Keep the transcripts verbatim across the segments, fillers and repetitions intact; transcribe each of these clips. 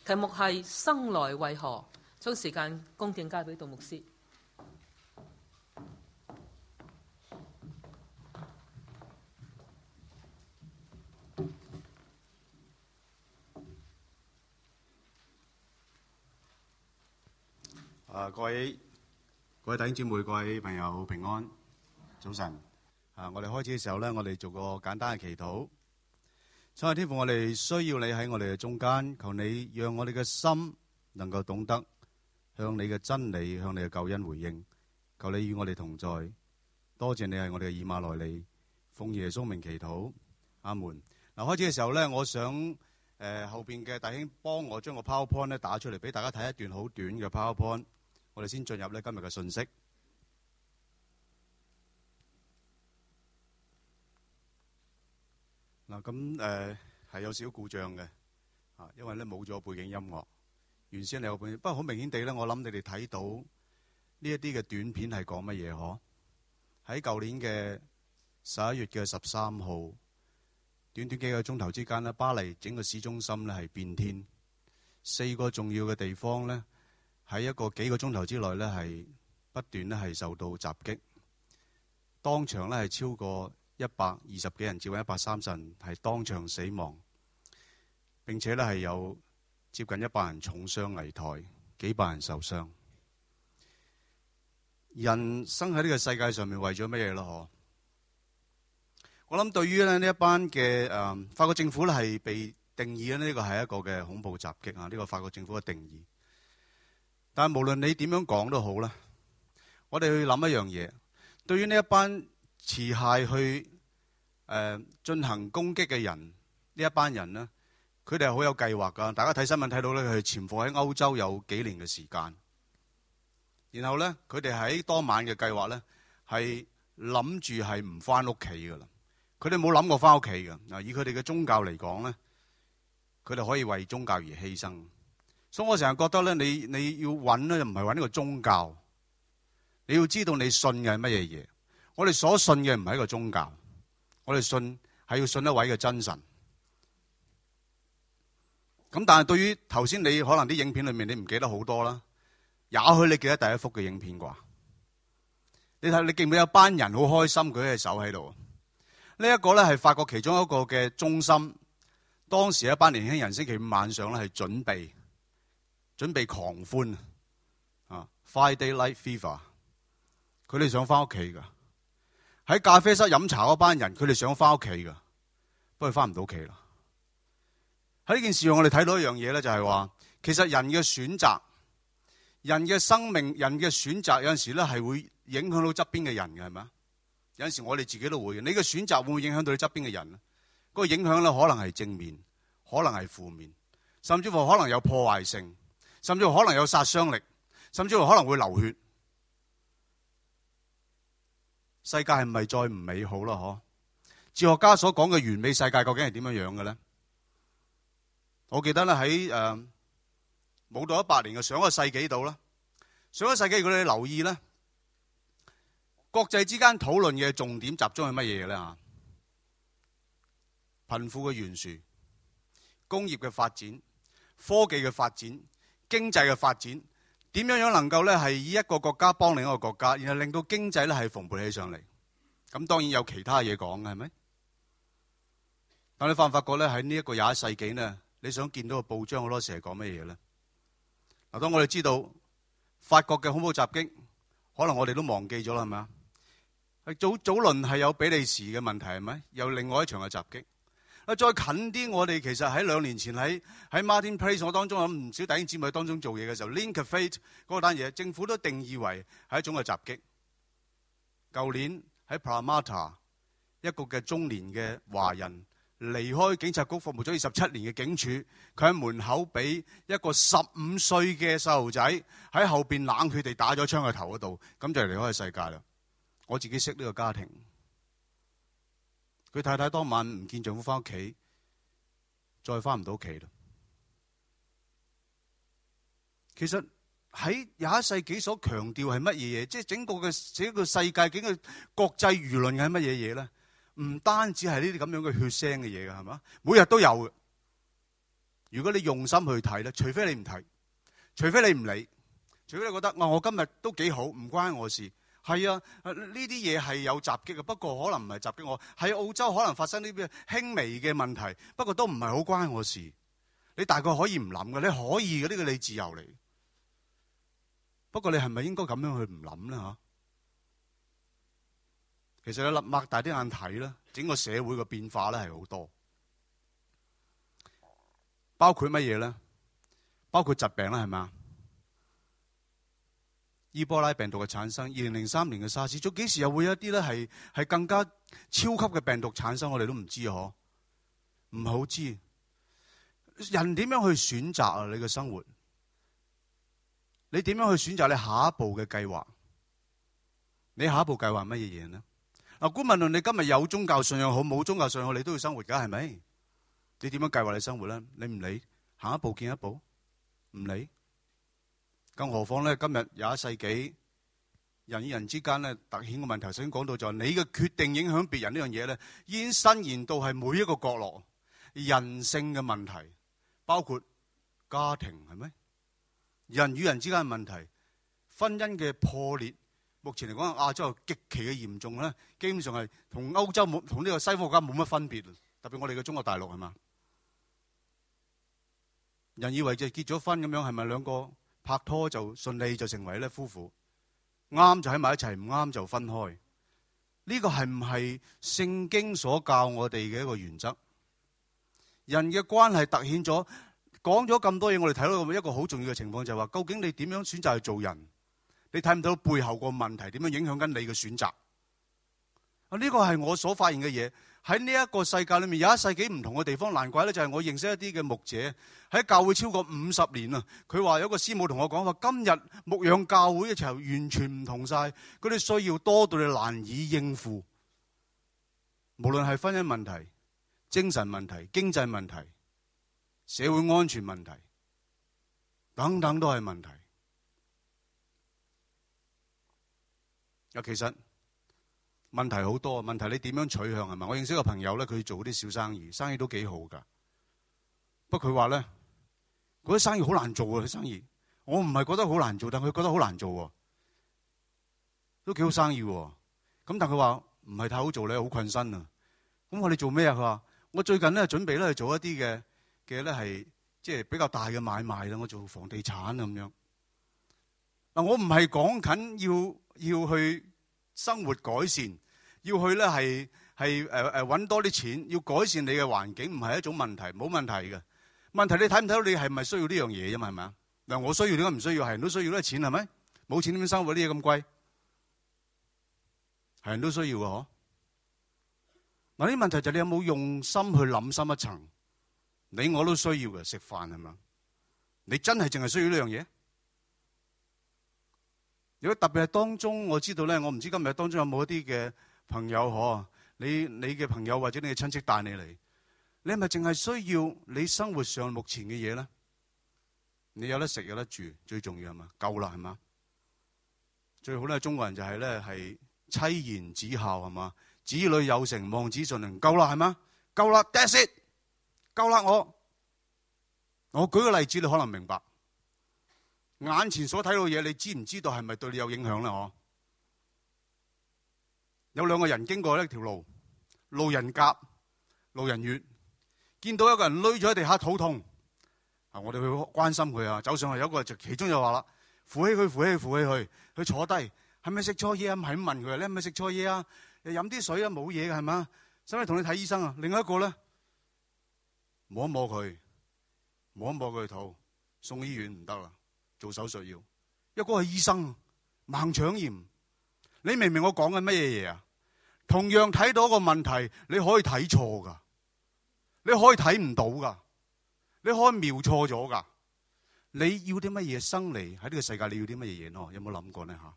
題目係生來為何？將時間恭敬交俾杜牧師。 啊，各位各位弟兄姊妹、各位朋友平安，早晨。啊，我哋開始嘅時候咧，我哋做個簡單嘅祈禱。親愛的天父，我哋需要你喺我哋嘅中間，求你讓我哋嘅心能夠懂得向你嘅真理、向你嘅救恩回應。求你與我哋同在。多謝你係我哋嘅以馬內利，奉耶穌名祈禱，阿門。嗱，開始嘅時候咧，我想誒、呃、後邊嘅弟兄幫我將個 PowerPoint 咧打出嚟，俾大家睇一段好短嘅 PowerPoint。我哋先進入咧今日嘅信息。嗱，咁誒係有少少故障嘅，啊，因為咧冇咗背景音樂。原先你有背景，不過好明顯地咧，我諗你哋睇到呢一啲嘅短片係講乜嘢？嗬？喺舊年嘅十一月嘅十三號，短短幾個鐘頭之間咧，巴黎整個市中心咧係變天，四個重要嘅地方咧。喺一個幾個鐘頭之內咧，係不斷咧係受到襲擊，當場咧係超過一百二十幾人，接近一百三十人係當場死亡，並且咧係有接近一百人重傷危殆，幾百人受傷。人生喺呢個世界上面為咗乜嘢咯？嗬，我諗對於咧呢一班嘅誒法國政府咧係被定義咧呢個係一個嘅恐怖襲擊啊！呢個法國政府嘅定義。但係無論你點樣講都好啦，我哋去諗一樣嘢。對於呢一班持械去誒進行攻擊嘅人，呢一班人呢，佢哋係好有計劃㗎。大家睇新聞睇到咧，佢哋潛伏喺歐洲有幾年嘅時間。然後咧，佢哋喺當晚嘅計劃咧，係諗住係唔翻屋企㗎啦。佢哋冇諗過翻屋企㗎。嗱，以佢哋嘅宗教嚟講咧，佢哋可以為宗教而犧牲。所以我成日覺得咧，你你要揾咧，就唔係揾呢個宗教，你要知道你信嘅係乜嘢嘢。我哋所信嘅唔係一個宗教，我哋信係要信一位嘅真神。咁但係對於頭先你可能啲影片裏面你唔記得好多啦，也許你記得第一幅嘅影片啩？你睇你記唔記得有班人好開心舉起手喺度？呢一個咧係法國其中一個嘅中心，當時一班年輕人星期五晚上咧係準備。準備狂歡啊 ！Friday Night Fever， 佢哋想翻屋企噶。喺咖啡室飲茶嗰班人，佢哋想翻屋企噶，不過翻唔到屋企啦。喺呢件事上，我哋睇到一樣嘢咧，就係話，其實人嘅選擇、人嘅生命、人嘅選擇，有陣時咧係會影響到側邊嘅人嘅，係咪啊？有陣時我哋自己都會嘅。你嘅選擇會唔會影響到你側邊嘅人咧？嗰個影響咧，可能係正面，可能係負面，甚至乎可能有破壞性。甚至乎可能有殺傷力，甚至乎可能會流血。世界係咪再唔美好啦？嗬？哲學家所講嘅完美世界究竟係點樣樣嘅咧？我記得咧喺誒冇到一百年嘅上一個世紀度啦，上一個世紀如果你留意咧，國際之間討論嘅重點集中係乜嘢咧？嚇，貧富嘅懸殊、工業嘅發展、科技嘅發展。經濟嘅發展點樣樣能夠咧係以一個國家幫另一個國家，然後令到經濟咧係蓬勃起上嚟？咁當然有其他嘢講嘅，係咪？但你發唔發覺咧喺呢一個廿一世紀呢，你想見到個報章好多時係講乜嘢咧？嗱，當我哋知道法國嘅恐怖襲擊，可能我哋都忘記咗啦，係咪啊？早早輪係有比利時嘅問題，係咪？有另外一場嘅襲擊。再近啲，我哋其實喺兩年前喺喺 Martin Place 我當中有唔少弟兄姊妹當中做嘢嘅時候 ，Link Cafe 嗰單嘢，政府都定義為係一種嘅襲擊。舊年喺 Parramatta 一個嘅中年嘅華人離開警察局服務咗二十七年嘅警署，佢喺門口俾一個十五歲嘅細路仔喺後邊冷血地打咗槍喺頭嗰度，咁就離開世界啦。我自己識呢個家庭。佢太太當晚唔見丈夫翻屋企，再翻唔到屋企啦。其實喺廿一世紀所強調係乜嘢嘢？即係整個嘅整個世界，整個國際輿論係乜嘢嘢咧？唔單止係呢啲咁樣嘅血腥嘅嘢嘅，係嘛？每日都有嘅。 如果你用心去睇咧，除非你唔睇，除非你唔理，除非你覺得我我今日都幾好，唔關我事。係啊，呢啲嘢係有襲擊嘅，不過可能唔係襲擊我。喺澳洲可能發生呢啲輕微嘅問題，不過都唔係好關我事。你大概可以唔諗嘅，你可以嘅，呢個你自由嚟。不過你係咪應該咁樣去唔諗咧？吓，其實你擘大啲眼睇咧，整個社會嘅變化咧係好多，包括乜嘢咧？包括疾病啦，係咪？伊波拉病毒嘅產生，二零零三年嘅沙士，仲幾時又會有一啲咧係係更加超級嘅病毒產生？我哋都唔知嗬，唔係好知。人點樣去選擇啊？你嘅生活，你點樣去選擇你下一步嘅計劃？你下一步計劃乜嘢嘢呢？嗱，姑勿論你今日有宗教信仰好，冇宗教信仰好，你都要生活噶，係咪？你點樣計劃你生活咧？你唔理，行一步見一步，唔理。更何況咧，今日廿一世紀，人與人之間咧突顯嘅問題，首先講到就係你嘅決定影響別人呢樣嘢咧，已經伸延到係每一個角落，人性嘅問題，包括家庭，係咪？人與人之間嘅問題，婚姻嘅破裂，目前嚟講亞洲極其嘅嚴重咧，基本上係同歐洲冇同呢個西方國家冇乜分別，特別我哋嘅中國大陸係嘛？人以為就結咗婚咁樣，係咪兩個拍拖就順利就成為咧夫婦，啱就喺埋一齊，唔啱就分開。呢個係唔係聖經所教我哋嘅一個原則？人嘅關係突顯咗，講咗咁多嘢，我哋睇到一個好重要嘅情況就係話，究竟你點樣選擇去做人？你睇唔到背後個問題點樣影響緊你嘅選擇？啊，呢個係我所發現嘅嘢。喺呢一個世界裏面，有一世紀唔同嘅地方，難怪咧就係我認識一啲嘅牧者喺教會超過五十年啦。佢話有個師母同我講話，今日牧養教會嘅時候完全唔同晒，嗰啲需要多到你難以應付。無論係婚姻問題、精神問題、經濟問題、社會安全問題等等都係問題。啊，其實問題好多，問題你點樣取向係咪？我認識一個朋友咧，佢做啲小生意，生意都幾好噶。不過佢話咧，嗰啲生意好難做啊！啲生意，我唔係覺得好難做，但佢覺得好難做喎，都幾好生意喎。咁但佢話唔係太好做咧，好困身啊。咁我哋做咩啊？佢話我最近咧準備咧去做一啲嘅嘅咧係即係比較大嘅買賣啦。我做房地產咁樣。嗱，我唔係講緊要要去生活改善。要去咧係係誒誒揾多啲錢，要改善你嘅環境，唔係一種問題，冇問題嘅問題。你睇唔睇到你係咪需要呢樣嘢啫嘛？係咪啊？嗱，我需要點解唔需要？係人都需要呢錢係咪？冇錢點樣生活？啲嘢咁貴，係人都需要嘅嗬。嗱，啲問題就係你有冇用心去諗深一層？你我都需要嘅，食飯係嘛？你真係淨係需要呢樣嘢？如果特別係當中，我知道咧，我唔知今日當中有冇一啲嘅朋友嗬，你你嘅朋友或者你嘅親戚帶你嚟，你係咪淨係需要你生活上目前嘅嘢咧？你有得食有得住，最重要係嘛？夠啦係嘛？最好咧，中國人就係咧係妻賢子孝係嘛？子女有成，望子順靈，夠啦係嘛？夠啦 ，that's it， 夠啦我。我舉個例子，你可能明白。眼前所睇到嘅嘢，你知唔知道係咪對你有影響咧？嗬？有兩個人經過一條路，路人甲、路人乙，見到一個人累咗喺地下肚痛，啊！我哋去關心佢啊，走上去有一個就其中就話啦，扶起佢，扶起佢，扶起佢，佢坐低，係咪食錯嘢啊？唔係咁問佢，你係咪食錯嘢啊？飲啲水啊，冇嘢嘅係嘛？使唔使同你睇醫生啊？另外一個咧，摸一摸佢，摸一摸佢肚，送醫院唔得啦，做手術要，因為嗰個係醫生，盲腸炎。你明唔明我講緊乜嘢嘢啊？同樣睇到一個問題，你可以睇錯噶，你可以睇唔到噶，你可以瞄錯咗噶。你要啲乜嘢生嚟喺呢個世界？你要啲乜嘢嘢咯？有冇諗過呢？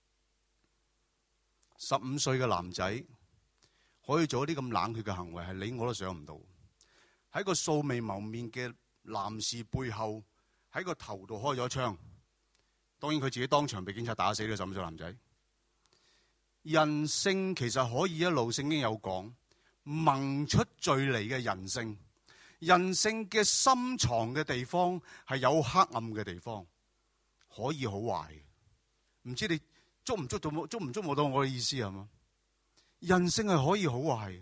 吓，十五歲嘅男仔可以做一啲咁冷血嘅行為，係你我都想唔到。喺個素未謀面嘅男士背後，喺個頭度開咗槍。當然佢自己當場被警察打死呢，十五歲男仔。人性其實可以一路聖經有講，萌出罪嚟嘅人性， 人性嘅深藏嘅地方係有黑暗嘅地方，可以好壞。唔知你捉唔捉到，捉唔捉摸到我嘅意思係嘛？人性係可以好壞。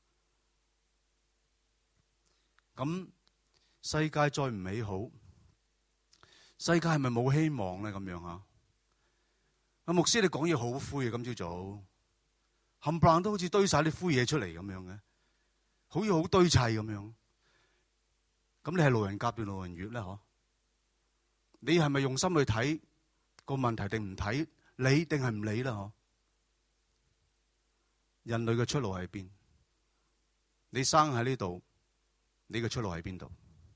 咁世界再唔美好，世界係咪冇希望咧？咁樣啊？阿牧師你講嘢好灰啊！今朝早冚唪唥都好似堆晒啲灰嘢出嚟咁樣嘅，好似好堆砌咁樣。咁你係路人甲定路人乙咧？嗬？你係咪用心去睇個問題定唔睇？理定係唔理啦？嗬？人類嘅出路喺邊？你生喺呢度，你嘅出路喺邊度？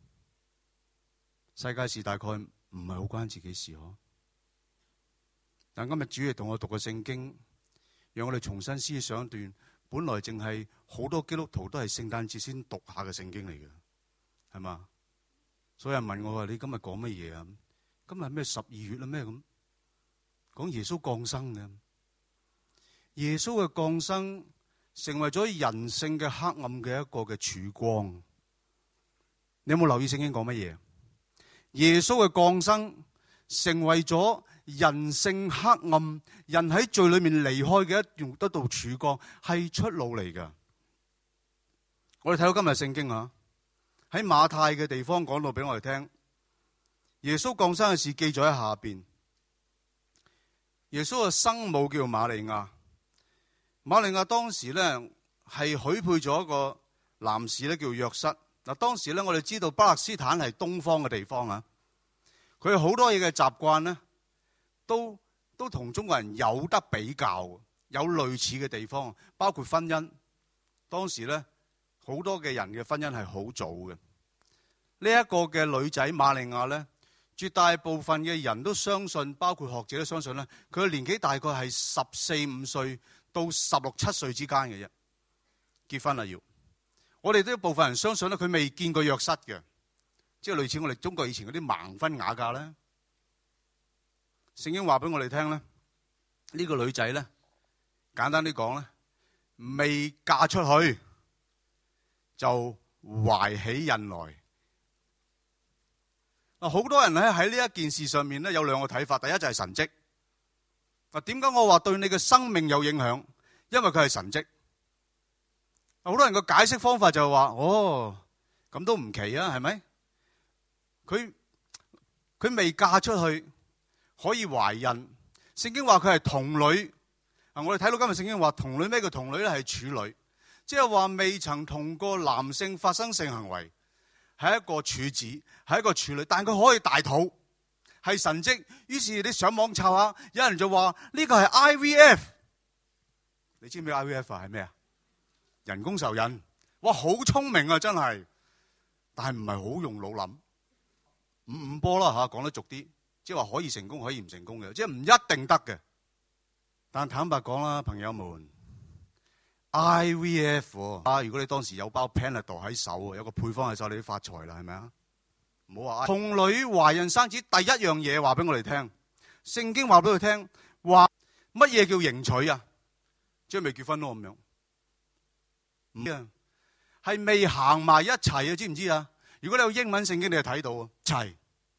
世界事大概唔係好關自己事嗬。但今日主要同我讀個聖經，讓我哋重新思想一段本來淨係好多基督徒都係聖誕節先讀下嘅聖經嚟嘅，係嘛？所以有人問我話：你今日講乜嘢啊？今日咩十二月啦咩咁？講耶穌降生嘅，耶穌嘅降生成為咗人性嘅黑暗嘅一個嘅曙光。你有冇留意聖經講乜嘢？耶穌嘅降生成為咗人性黑暗，人喺罪裏面離開嘅一段得到曙光，係出路嚟噶。我哋睇到今日聖經啊，喺馬太嘅地方講到俾我哋聽，耶穌降生嘅事記載喺下邊。耶穌嘅生母叫瑪利亞，瑪利亞當時咧係許配咗一個男士咧叫約瑟。嗱，當時咧我哋知道巴勒斯坦係東方嘅地方啊，佢有好多嘢嘅習慣咧，都都同中國人有得比較，有類似嘅地方，包括婚姻。當時咧好多嘅人嘅婚姻係好早嘅。呢、這、一個嘅女仔瑪利亞咧，絕大部分嘅人都相信，包括學者都相信咧，佢嘅年紀大概係十四五歲到十六七歲之間嘅啫，結婚啦要。我哋都有部分人相信咧，佢未見過約瑟嘅，即係類似我哋中國以前嗰啲盲婚啞嫁咧。聖經話俾我哋聽咧，呢個女仔咧，簡單啲講咧，未嫁出去就懷起孕來。嗱，好多人咧喺呢一件事上面咧有兩個睇法，第一就係神蹟。嗱，點解我話對你嘅生命有影響？因為佢係神蹟。好多人嘅解釋方法就係話，哦，咁都唔奇啊，係咪？佢佢未嫁出去可以懷孕，聖經話佢係童女。啊，我哋睇到今日聖經話童女，咩叫童女咧？係處女，即係話未曾同過男性發生性行為，係一個處子，係一個處女，但佢可以大肚，係神蹟。於是你上網查下，有人就話呢個係 I V F。你知唔知 I V F 係咩啊？人工受孕。哇，好聰明啊，真係，但係唔係好用腦諗，五五波啦吓，講得俗啲，即係話可以成功，可以唔成功嘅，即係唔一定得嘅。但坦白講啦，朋友們 ，I V F 啊，如果你當時有包 Panadol 喺手，有個配方喺手，你都發財啦，係咪啊？唔好話童女懷孕生子，第一樣嘢話俾我哋聽，聖經話俾佢聽，話乜嘢叫迎娶啊？即係未結婚咯咁樣。唔啊，係未行埋一齊啊，知唔知啊？如果你有英文聖經，你就睇到啊，齊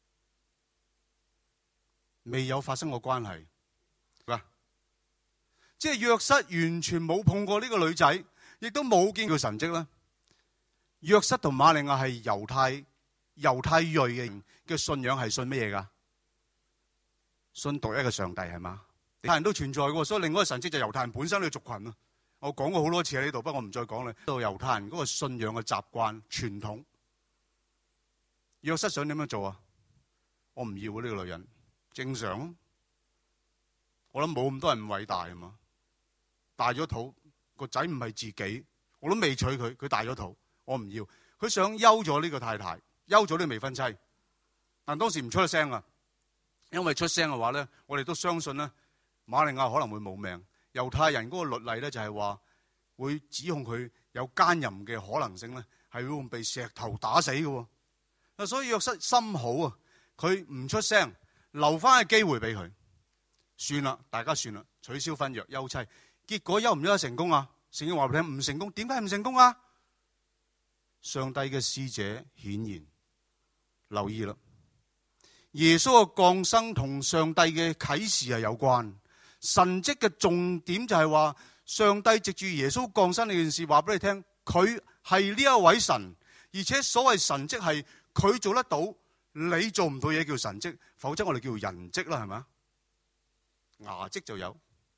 未有發生過關係，嗱，即係約瑟完全冇碰過呢個女仔，亦都冇見過神蹟啦。約瑟同瑪利亞係猶太猶太裔嘅嘅信仰係信乜嘢噶？信獨一嘅上帝係嘛？猶太人都存在嘅，所以另外一個神蹟就係猶太人本身嘅族群啊。我講過好多次喺呢度，不過我唔再講啦。到猶太人嗰個信仰嘅習慣傳統，約瑟想點樣做啊？我唔要呢個女人，正常。我諗冇咁多人偉大啊嘛。大咗肚，個仔唔係自己，我都未娶佢，佢大咗肚，我唔要。佢想休咗呢個太太，休咗呢個未婚妻，但當時唔出聲啊，因為出聲嘅話咧，我哋都相信咧，瑪利亞可能會冇命。猶太人嗰個律例咧就係話會指控佢有奸淫嘅可能性咧，係會被石頭打死嘅。啊，所以約瑟心好啊，佢唔出聲，留翻個機會俾佢。算啦，大家算啦，取消婚約休妻。結果休唔休得成功啊？聖經話俾你聽唔成功，點解唔成功啊？ 上帝嘅使者顯現。留意啦，耶穌嘅降生同上帝嘅啟示係有關。神蹟嘅重點就係話，上帝藉住耶穌降生呢件事話俾你聽，佢係呢一位神，而且所謂神蹟係佢做得到，你做唔到嘢叫神蹟，否則我哋叫人蹟啦，係咪？牙蹟就有。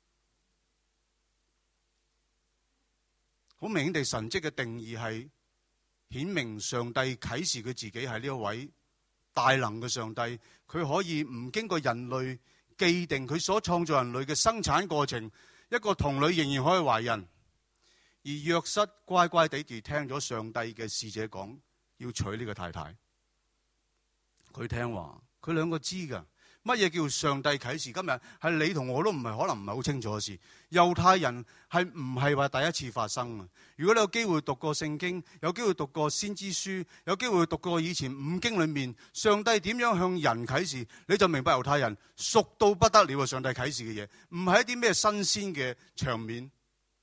好明顯地，神蹟嘅定義係顯明上帝啟示佢自己係呢一位大能嘅上帝，佢可以唔經過人類既定佢所創造人類嘅生產過程，一個童女仍然可以懷孕。而約瑟乖乖地住聽咗上帝嘅使者講要娶呢個太太，佢聽話，佢兩個知噶。乜嘢叫上帝啟示？今日係你同我都唔係可能唔係好清楚嘅事。猶太人係唔係話第一次發生啊？如果你有機會讀過聖經，有機會讀過先知書，有機會讀過以前五經裏面上帝點樣向人啟示，你就明白猶太人熟到不得了。上帝啟示嘅嘢唔係一啲咩新鮮嘅場面。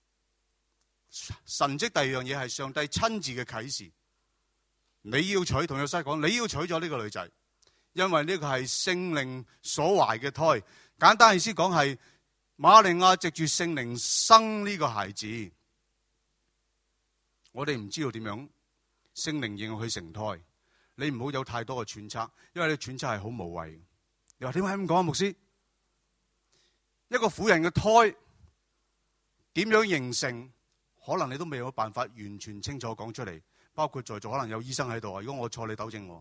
神蹟第二樣嘢係上帝親自嘅啟示。你要娶，同約瑟講，你要娶咗呢個女仔，因為呢個係聖靈所懷嘅胎。簡單意思講係瑪利亞藉住聖靈生呢個孩子。我哋唔知道點樣聖靈應佢成胎，你唔好有太多嘅揣測，因為你揣測係好無謂。你話點解咁講啊？牧師，一個婦人嘅胎點樣形成，可能你都未有辦法完全清楚講出嚟。包括在座可能有醫生喺度啊，如果我錯，你糾正我。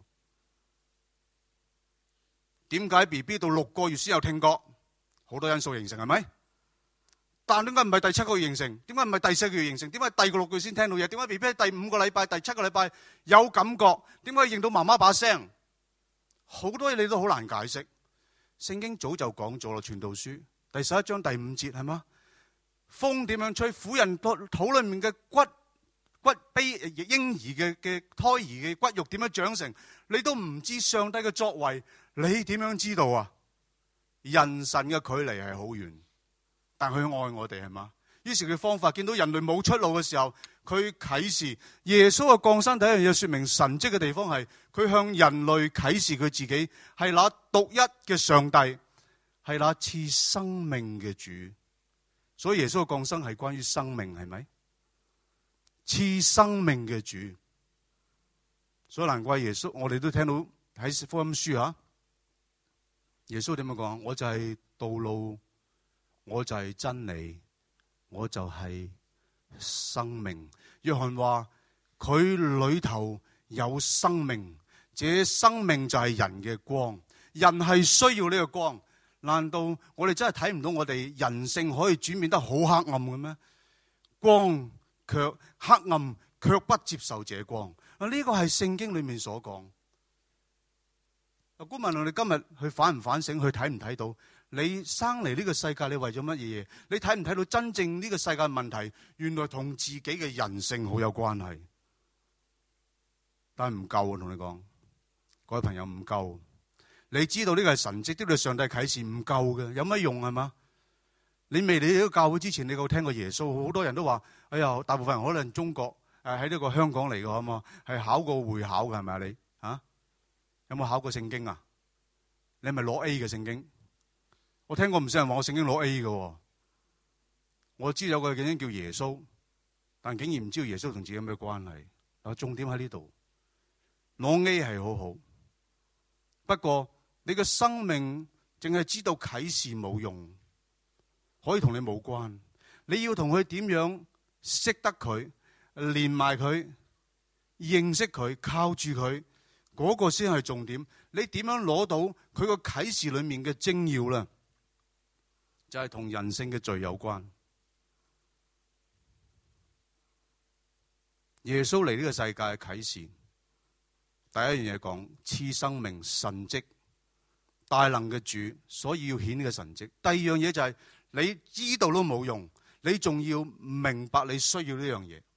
點解 B B 到六個月先有聽覺？好多因素形成，係咪？但點解唔係第七個月形成？點解唔係第四個月形成？點解第個六個月先聽到嘢？點解 B B 第五個禮拜、第七個禮拜有感覺？點解認到媽媽把聲？好多嘢你都好難解釋。聖經早就講咗啦，《傳道書》第十一章第五節係嘛？風點樣吹？婦人肚裏面嘅骨骨胚嬰兒嘅嘅胎兒嘅骨肉點樣長成？你都唔知上帝嘅作為，你點樣知道啊？人神嘅距離係好遠，但佢愛我哋係嘛？於是佢方法見到人類冇出路嘅時候，佢啟示耶穌嘅降生。第一樣嘢說明神蹟嘅地方係佢向人類啟示佢自己係那獨一嘅上帝，係那賜生命嘅主。所以耶穌嘅降生係關於生命，係咪？賜生命嘅主，所以難怪耶穌，我哋都聽到喺福音書吓，耶穌點樣講？我就係道路，我就係真理，我就係生命。約翰話佢裏頭有生命，這生命就係人嘅光，人係需要呢個光。難道我哋真係睇唔到我哋人性可以轉變得好黑暗嘅咩？光卻黑暗，卻不接受這光。啊，呢個係聖經裏面所講。啊，姑問我哋今日去反唔反省，去睇唔睇到？你生嚟呢個世界，你為咗乜嘢嘢？你睇唔睇到真正呢個世界問題，原來同自己嘅人性好有關係。但係唔夠啊，同你講，各位朋友唔夠。你知道呢個係神蹟，呢個係上帝啟示，唔夠嘅，有乜用係嘛？你未嚟到教會之前，你有聽過耶穌？好多人都話：哎呀，大部分人可能中國誒喺呢個香港嚟嘅，好嘛？係考過會考嘅係咪啊？你啊，有冇考過聖經啊？你係咪攞 A 嘅聖經？我聽過唔少人話我聖經攞 A 嘅。我知有個聖經叫耶穌，但竟然唔知道耶穌同自己有咩關係。啊，重點喺呢度，攞 A 係好好，不過你嘅生命淨係知道啟示冇用。可以同你冇關，你要同佢點樣識得佢，連埋佢，認識佢，靠住佢，嗰個先係重點。你點樣攞到佢個啟示裏面嘅精要咧？就係同人性嘅罪有關。耶穌嚟呢個世界嘅啟示，第一樣嘢講賜生命、神蹟、大能嘅主，所以要顯呢個神蹟。第二樣嘢就係、是。你知道都冇用，你仲要明白你需要呢樣嘢。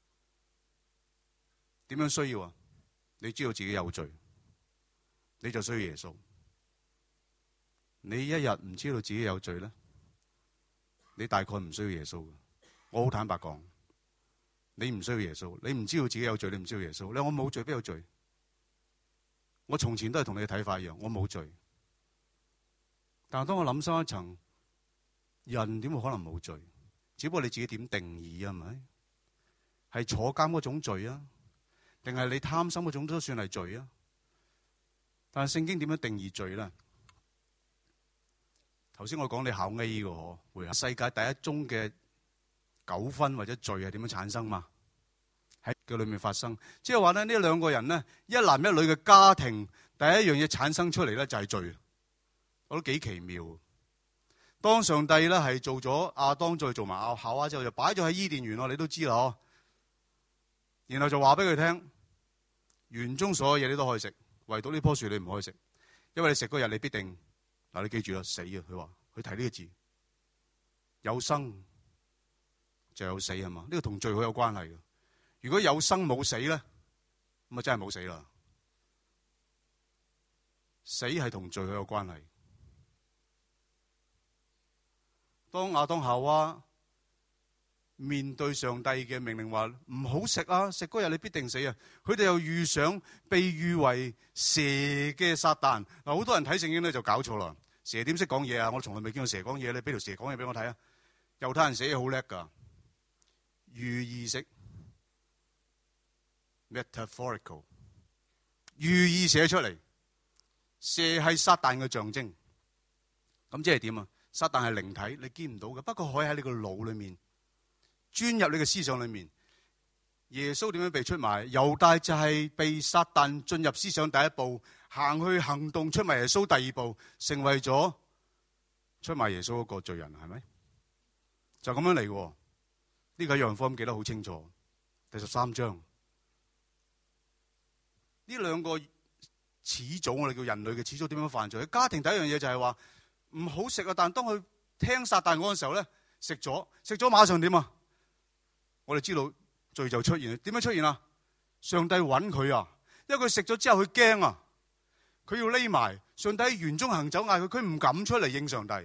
點樣需要啊？你知道自己有罪，你就需要耶穌。你一日唔知道自己有罪咧，你大概唔需要耶穌嘅。我好坦白講， 你唔需要耶穌，你唔知道自己有罪，你唔需要耶穌。你話我冇罪，邊有罪？我從前都係同你嘅睇法一樣，我冇罪。但係當我諗深一層，人點會可能冇罪？只不過你自己點定義啊？係咪？係坐監嗰種罪啊，定係你貪心嗰種都算係罪啊？但係聖經點樣定義罪咧？頭先我講你考 A 嘅嗬，會世界第一宗嘅糾紛或者罪係點樣產生嘛？喺嘅裏面發生，即係話咧呢兩個人咧，一男一女嘅家庭，第一樣嘢產生出嚟咧就係罪，我都幾奇妙。當上帝咧係做咗亞當，再做埋亞夏娃之後，就擺咗喺伊甸園咯，你都知啦嗬。然後就話俾佢聽，園中所有嘢你都可以食，唯獨呢棵樹你唔可以食，因為你食嗰日你必定嗱，你記住啦，死啊！佢話佢提呢個字，有生就有死係嘛？呢個同罪好有關係嘅。如果有生冇死咧，咁啊真係冇死啦。死係同罪好有關係。當亞當夏娃面對上帝嘅命令話唔好食啊，食嗰日你必定死啊，佢哋又遇上被譽為蛇嘅撒旦。嗱，好多人睇聖經咧就搞錯啦。蛇點識講嘢啊？我從來未見過蛇講嘢，你俾條蛇講嘢俾我睇啊！猶太人寫嘢好叻噶，寓意式 （metaphorical）， 寓意寫出嚟。蛇係撒旦嘅象徵，咁即係點啊？撒旦係靈體，你見唔到嘅，不過可以喺你個腦裏面鑽入你嘅思想裏面。耶穌點樣被出賣？猶大就係被撒旦進入思想第一步，行去行動出賣耶穌第二步，成為咗出賣耶穌嗰個罪人，係咪？就咁樣嚟嘅。呢個約翰福音記得好清楚，第十三章。呢兩個始祖，我哋叫人類嘅始祖，點樣犯罪？家庭第一樣嘢就係話唔好食啊！但當佢聽撒旦嗰陣時候咧，食咗食咗馬上點啊？我哋知道罪就出現，點樣出現啊？上帝揾佢啊，因為佢食咗之後佢驚啊，佢要匿埋。上帝喺園中行走嗌佢，佢唔敢出嚟應上帝。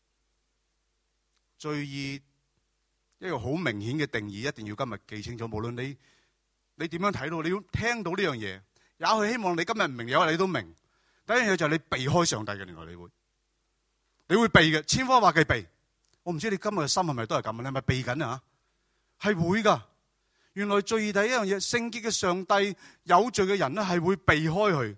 罪意一個好明顯嘅定義，一定要今日記清楚。無論你你點樣睇到，你要聽到呢樣嘢，也許希望你今日唔明，有你都明。第一樣嘢就係你避開上帝嘅，原來你會你會避嘅，千方百計避。我唔知你今日嘅心係咪都係咁，你係咪避緊啊？係會噶。原來最第一樣嘢，聖潔嘅上帝有罪嘅人咧係會避開佢。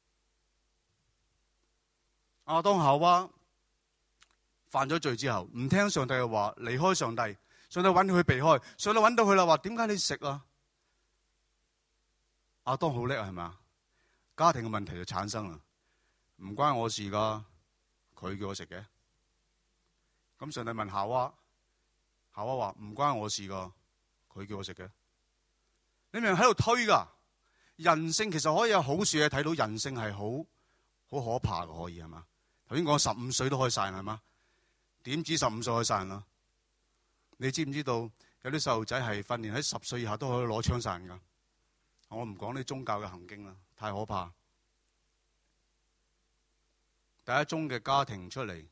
亞當夏娃犯咗罪之後，唔聽上帝嘅話，離開上帝，上帝揾佢避開，上帝揾到佢啦，話點解你食啊？亞當好叻係咪？家庭嘅問題就產生啦，唔關我事噶，佢叫我食嘅。咁上帝問夏娃，夏娃話唔關我事噶，佢叫我食嘅。你明明喺度推噶，人性其實可以有好處嘅，睇到人性係好好可怕嘅，可以係嘛？頭先講十五歲都可以殺人係嘛？點止十五歲可以殺人啦？你知唔知道有啲細路仔係訓練喺十歲以下都可以攞槍殺人噶？我唔講啲宗教嘅行徑啦，太可怕。第一宗嘅家庭出嚟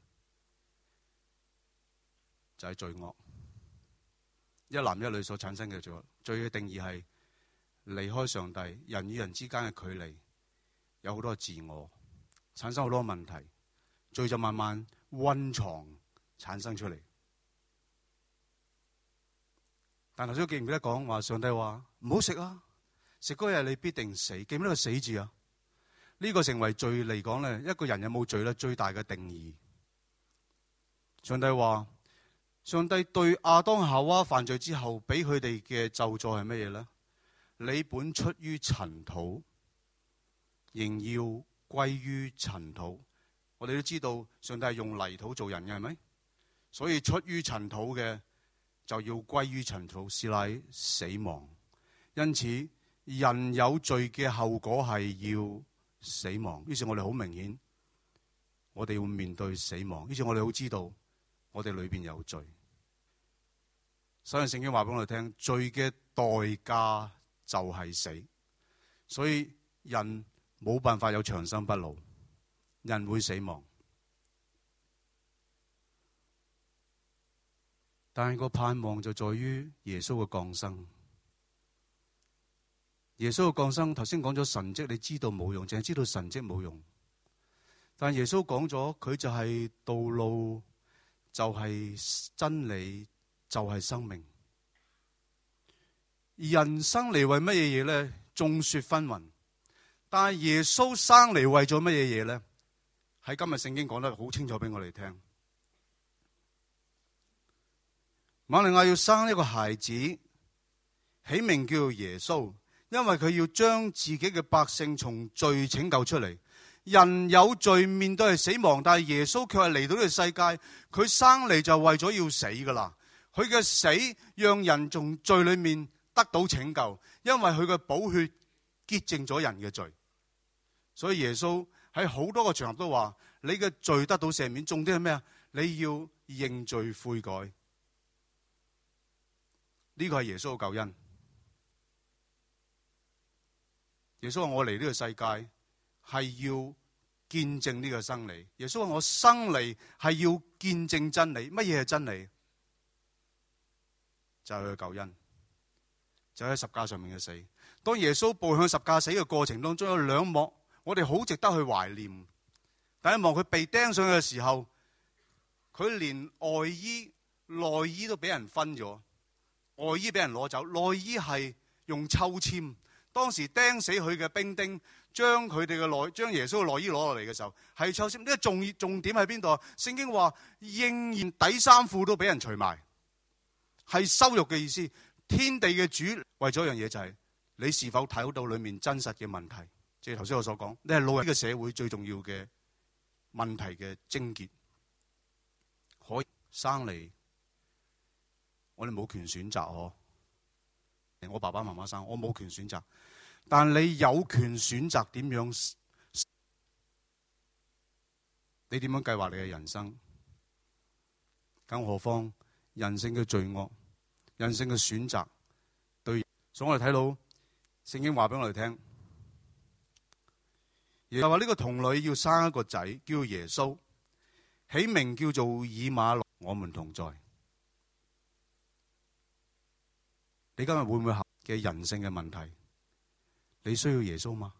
就係罪惡，一男一女所產生嘅罪惡。罪嘅定義係離開上帝，人與人之間嘅距離，有好多自我，產生好多問題，罪就慢慢溫床產生出嚟。但頭先記唔記得講話？上帝話唔好食啊，食嗰日你必定死。記唔記得個死字啊？呢個成為罪嚟講咧，一個人有冇罪咧？最大嘅定義。上帝話，上帝對亞當夏娃犯罪之後，俾佢哋嘅咒詛係乜嘢咧？你本出於塵土，仍要歸於塵土。我哋都知道，上帝係用泥土做人嘅，係咪？所以出於塵土嘅就要歸於塵土，是乃死亡。因此，人有罪嘅後果係要死亡。於是我哋好明顯，我哋會面對死亡。於是我哋好知道，我哋裏邊有罪。所以聖經話俾我哋聽，罪嘅代價就係死。所以人冇辦法有長生不老，人會死亡。但係個盼望就在於耶穌嘅降生。 耶穌嘅降生，頭先講咗神蹟，你知道冇用，淨係知道神蹟冇用。但耶穌講咗，佢就係道路，就係真理，就係生命。而人生嚟為乜嘢嘢咧？眾說紛紜。但係耶穌生嚟為咗乜嘢嘢咧？喺今日聖經講得好清楚俾我哋聽。瑪利亞要生一個孩子，起名叫做耶穌，因為佢要將自己嘅百姓從罪拯救出嚟。人有罪，面對係死亡，但係耶穌卻係嚟到呢個世界，佢生嚟就為咗要死噶啦。佢嘅死讓人從罪裏面得到拯救，因為佢嘅寶血潔淨咗人嘅罪。所以耶穌喺好多個場合都話：你嘅罪得到赦免，重點係咩啊？你要認罪悔改。呢個係耶穌嘅救恩。耶穌話：我嚟呢個世界係要見證呢個生理。耶穌話：我生嚟係要見證真理。乜嘢係真理？就係佢嘅救恩，就喺十架上面嘅死。當耶穌步向十架死嘅過程當中，有兩幕我哋好值得去懷念。第一幕，佢被釘上去嘅時候，佢連外衣、內衣都俾人分咗，外衣俾人攞走，內衣係用抽籤。當時釘死佢嘅兵丁，將佢哋嘅內，將耶穌嘅內衣攞落嚟嘅時候，係抽籤。呢個重重點喺邊度啊？聖經話，應然底衫褲都俾人除埋，係羞辱嘅意思。天地嘅主為咗一樣嘢，就係你是否睇到裏面真實嘅問題？即係頭先我所講，你係老人呢個社會最重要嘅問題嘅症結。可以生嚟，我哋冇權選擇嗬。我爸爸媽媽生，我冇權選擇，但你有權選擇點樣，你點樣計劃你嘅人生？更何況人性嘅罪惡，人性嘅選擇，對，所以我哋睇到聖經話俾我哋聽，又話呢個童女要生一個仔，叫耶穌，起名叫做以馬內，我們同在。你今日會唔會考嘅人性嘅問題？你需要耶穌嗎？